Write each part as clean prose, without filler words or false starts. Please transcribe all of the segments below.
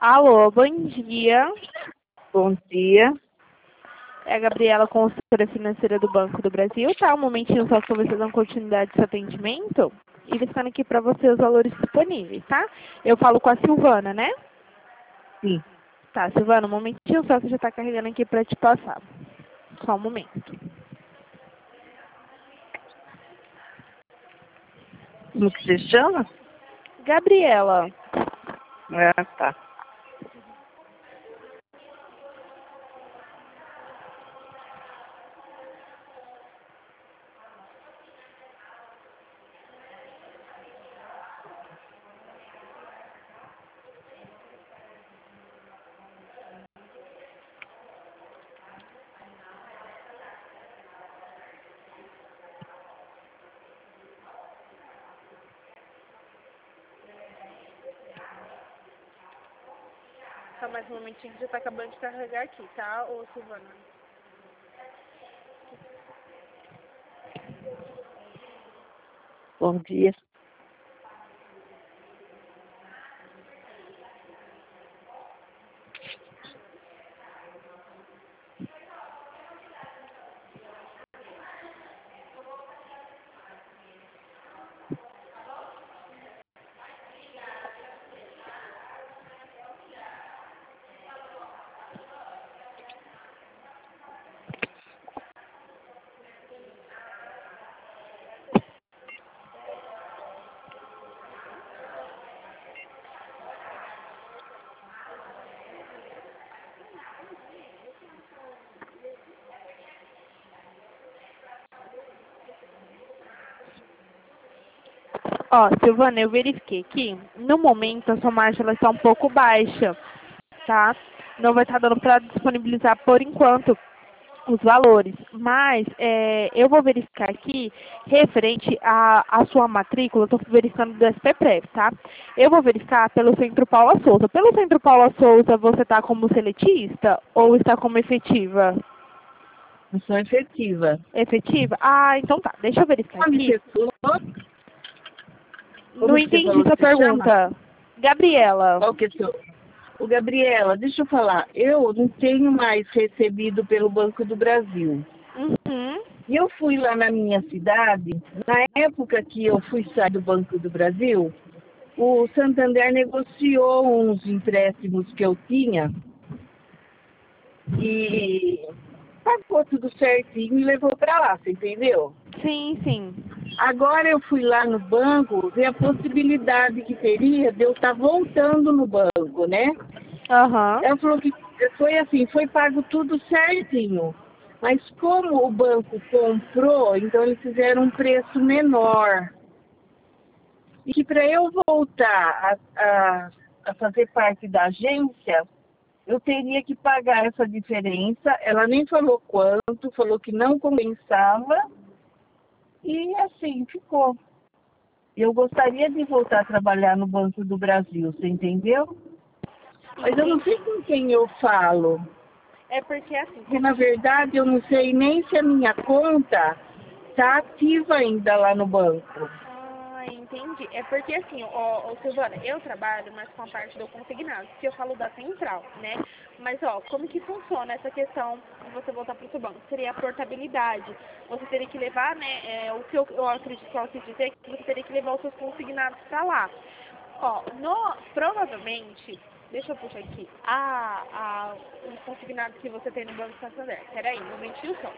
Alô, bom dia. Bom dia. É a Gabriela, consultora financeira do Banco do Brasil. Tá, um momentinho só para vocês dar continuidade do seu atendimento. E listando aqui para você os valores disponíveis, tá? Eu falo com a Silvana, né? Sim. Tá, Silvana, um momentinho só que já tá carregando aqui para te passar. Só um momento. Como que você chama? Gabriela. Ah, tá. Só mais um momentinho que já tá acabando de carregar aqui, tá, ô Silvana? Bom dia. Ó, Silvana, eu verifiquei aqui. No momento, a sua margem ela está um pouco baixa, tá? Não vai estar dando para disponibilizar por enquanto os valores. Mas eu vou verificar aqui referente à sua matrícula. Estou verificando do SPPrep, tá? Eu vou verificar pelo Centro Paula Souza. Pelo Centro Paula Souza, você está como seletista ou está como efetiva? Eu sou efetiva. Efetiva? Ah, então tá. Deixa eu verificar Como aqui. você falou? Não Como que você entendi falou sua que você chama? pergunta. Gabriela. Qual que é o seu? Ô, Gabriela, deixa eu falar. Eu não tenho mais recebido pelo Banco do Brasil. Uhum. E eu fui lá na minha cidade, na época que eu fui sair do Banco do Brasil, o Santander negociou uns empréstimos que eu tinha e pagou tudo certinho e levou para lá, você entendeu? Sim, sim. Agora eu fui lá no banco ver a possibilidade que teria de eu estar voltando no banco, né? Aham. Ela falou que foi assim, foi pago tudo certinho. Mas como o banco comprou, então eles fizeram um preço menor. E que para eu voltar a fazer parte da agência, eu teria que pagar essa diferença. Ela nem falou quanto, falou que não compensava. E assim ficou. Eu gostaria de voltar a trabalhar no Banco do Brasil, você entendeu? Mas eu não sei com quem eu falo. É porque assim. Porque, na verdade, eu não sei nem se a minha conta está ativa ainda lá no banco. Ah, entendi. É porque assim, ó, Silvana, eu trabalho mais com a parte do consignado, que eu falo da central, né? Mas, ó, como que funciona essa questão de você voltar para o seu banco? Seria a portabilidade. Você teria que levar, né? O que eu acredito que ela quis dizer é que você teria que levar os seus consignados para lá. Ó, provavelmente, deixa eu puxar aqui, os consignados que você tem no Banco Santander. Peraí, um momentinho só.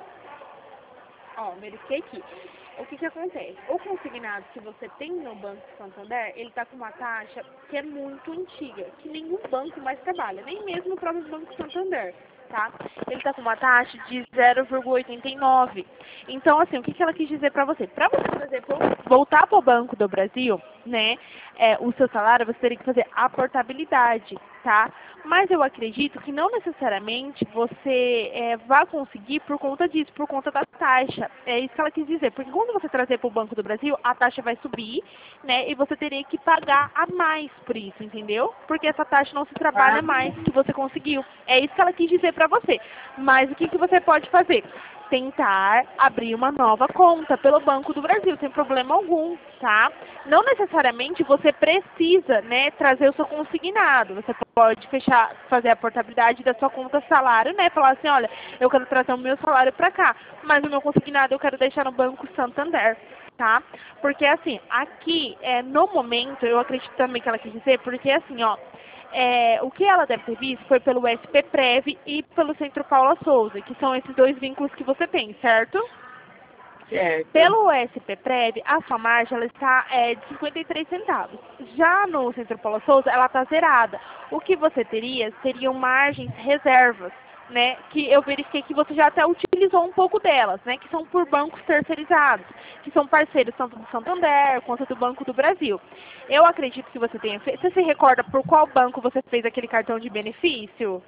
Ó, verifiquei aqui. O que que acontece? O consignado que você tem no Banco Santander, ele está com uma taxa que é muito antiga, que nenhum banco mais trabalha, nem mesmo o próprio Banco Santander, tá? Ele está com uma taxa de 0,89. Então, assim, o que que ela quis dizer para você? Para você, por exemplo, voltar para o Banco do Brasil, né, o seu salário, você teria que fazer a portabilidade, tá? Mas eu acredito que não necessariamente você vai conseguir por conta disso, por conta da taxa. É isso que ela quis dizer. Porque quando você trazer para o Banco do Brasil, a taxa vai subir, né? E você teria que pagar a mais por isso, entendeu? Porque essa taxa não se trabalha mais que você conseguiu. É isso que ela quis dizer para você. Mas o que que você pode fazer? tentar abrir uma nova conta pelo Banco do Brasil, sem problema algum, tá? Não necessariamente você precisa, né, trazer o seu consignado. Você pode fazer a portabilidade da sua conta salário, né? Falar assim, olha, eu quero trazer o meu salário para cá, mas o meu consignado eu quero deixar no Banco Santander, tá? Porque assim, aqui, no momento, eu acredito também que ela quis dizer, porque assim, ó, o que ela deve ter visto foi pelo SPPrev e pelo Centro Paula Souza, que são esses dois vínculos que você tem, certo? Certo. Pelo SPPrev, a sua margem ela está de 53 centavos. Já no Centro Paula Souza, ela está zerada. O que você teria seriam margens reservas, né? Que eu verifiquei que você já até utilizou um pouco delas, né? Que são por bancos terceirizados, que são parceiros tanto do Santander quanto do Banco do Brasil. Eu acredito que você tenha feito. Você se recorda por qual banco você fez aquele cartão de benefício?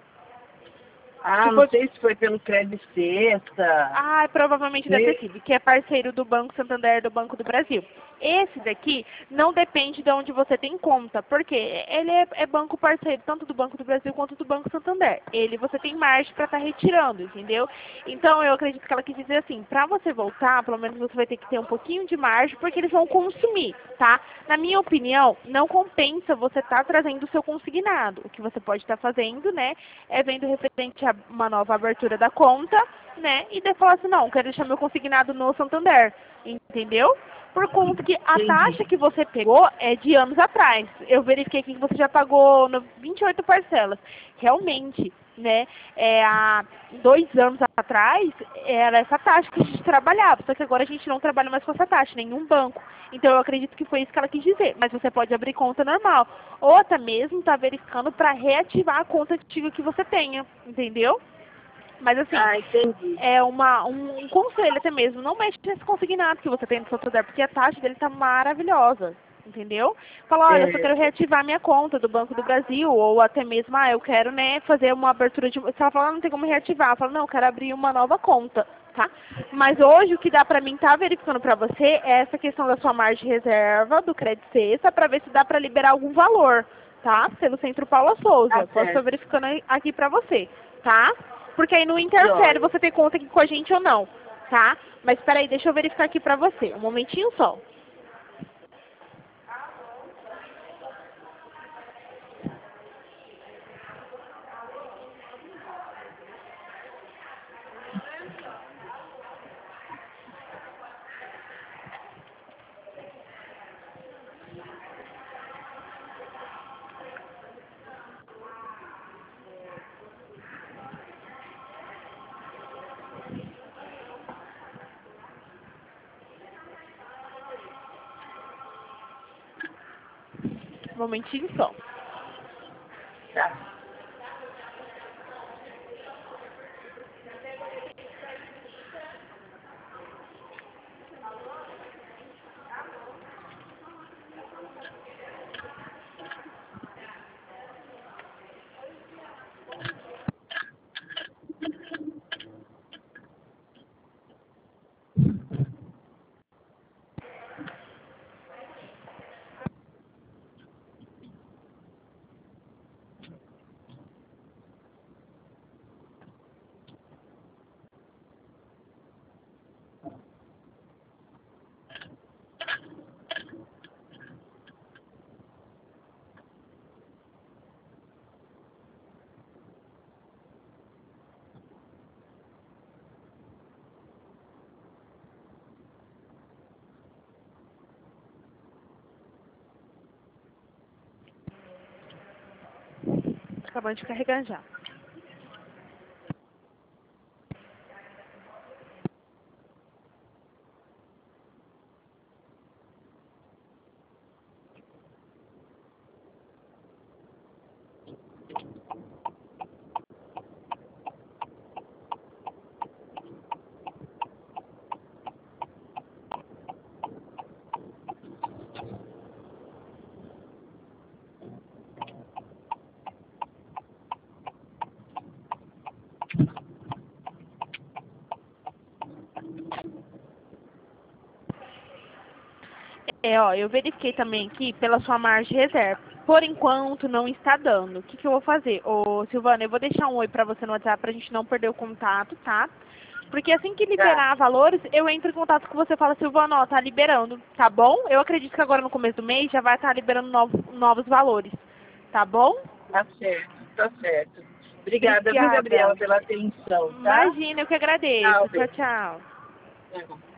Ah, não sei se foi pelo Credit Sexta. Ah, provavelmente deve ter sido, que é parceiro do Banco Santander do Banco do Brasil. Esse daqui não depende de onde você tem conta, porque ele é banco parceiro tanto do Banco do Brasil quanto do Banco Santander. Ele você tem margem para estar retirando, entendeu? Então eu acredito que ela quis dizer assim, para você voltar, pelo menos você vai ter que ter um pouquinho de margem, porque eles vão consumir, tá? Na minha opinião, não compensa você estar trazendo o seu consignado. O que você pode estar fazendo, né, é vendo referente a uma nova abertura da conta, né, e daí falar assim, não, quero deixar meu consignado no Santander, entendeu? Por conta que a taxa que você pegou é de anos atrás. Eu verifiquei aqui que você já pagou 28 parcelas. Realmente, né, há 2 anos atrás, era essa taxa que a gente trabalhava. Só que agora a gente não trabalha mais com essa taxa, nenhum banco. Então eu acredito que foi isso que ela quis dizer. Mas você pode abrir conta normal. Ou até mesmo estar verificando para reativar a conta antiga que você tenha. Entendeu? Mas assim, é um conselho até mesmo, não mexe nesse consignado que você tem no Santander, porque a taxa dele tá maravilhosa, entendeu? Fala, olha, eu só quero reativar minha conta do Banco do Brasil, ou até mesmo, eu quero, né, fazer uma abertura de... Se ela falar, não tem como reativar, ela fala, não, eu quero abrir uma nova conta, tá? Mas hoje o que dá pra mim tá verificando pra você é essa questão da sua margem de reserva, do crédito sexta, pra ver se dá pra liberar algum valor, tá? Pelo Centro Paula Souza. Posso estar verificando aqui pra você, tá? Porque aí não interfere você ter conta aqui com a gente ou não, tá? Mas espera aí, deixa eu verificar aqui pra você. Um momentinho só. Um momentinho só. Tá. Acabando de carregar já. Eu verifiquei também aqui pela sua margem de reserva. Por enquanto, não está dando. O que eu vou fazer? Ô, Silvana, eu vou deixar um oi pra você no WhatsApp pra gente não perder o contato, tá? Porque assim que liberar valores, eu entro em contato com você e falo, Silvana, ó, tá liberando, tá bom? Eu acredito que agora no começo do mês já vai estar liberando novos valores, tá bom? Tá certo, tá certo. Obrigada, viu, Gabriela, pela atenção, tá? Imagina, eu que agradeço. Tchau, Tchau, beijo. tchau. Tchau.